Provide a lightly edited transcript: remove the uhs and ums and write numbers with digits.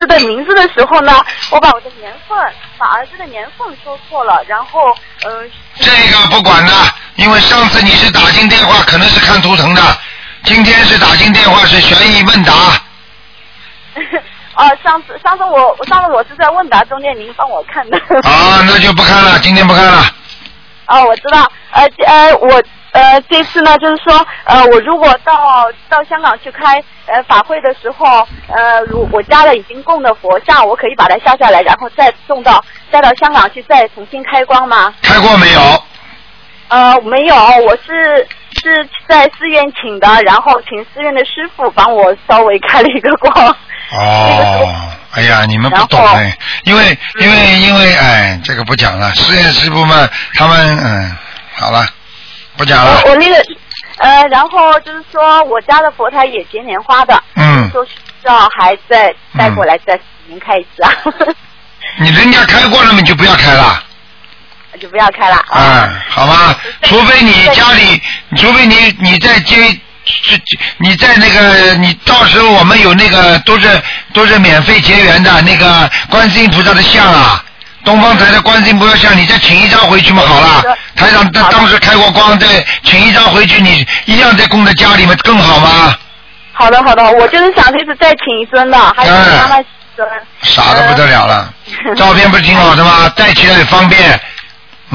的名字的时候呢，我把儿子的年份说错了，然后这个不管的，因为上次你是打进电话，可能是看图腾的，今天是打进电话是悬疑问答。 上次我是在问答中间您帮我看的。 啊，那就不看了，今天不看了。 哦，我知道。我这次呢，就是说，我如果到香港去开法会的时候，我家的已经供的佛像，我可以把它下来，然后再带到香港去，再重新开光吗？ 开过没有？ 没有，我是在寺院请的，然后请寺院的师傅帮我稍微开了一个光。 哎呀，你们不懂哎，因为哎，这个不讲了，寺院师傅们他们好了，不讲了。 我那个然后就是说我家的佛台也结莲花的，说需要还再带过来再您开一次啊。 你人家开过了嘛，你就不要开了。 就不要开了。 好吧，除非你家里，除非你在你在那个，你到时候我们有那个都是免费结缘的那个观世音菩萨的像啊，东方台的观世音菩萨像，你再请一张回去嘛，好了。台长当时开过光，再请一张回去，你一样在供在家里面更好吗？ 好的，我就是想这次再请一尊的，还有妈妈。 傻的不得了了，照片不是挺好的吗？带起来也方便，